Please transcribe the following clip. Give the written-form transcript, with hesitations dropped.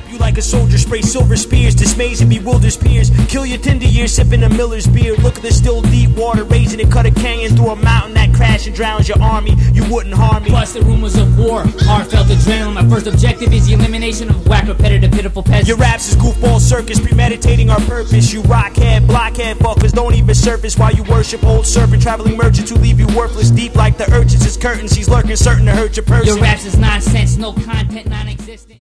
Trap you like a soldier, spray silver spears, dismays and bewilders peers. Kill your tender years, sipping a Miller's beer. Look at the still deep water, raising it, cut a canyon through a mountain that crash and drowns your army. You wouldn't harm me. Plus the rumors of war, heartfelt adrenaline. My first objective is the elimination of whack, repetitive, pitiful peasants. Your raps is goofball circus, premeditating our purpose. You rockhead, blockhead fuckers don't even surface while you worship old serpent, traveling merchants who leave you worthless. Deep like the urchins, his curtains, he's lurking, certain to hurt your person. Your raps is nonsense, no content, non-existent.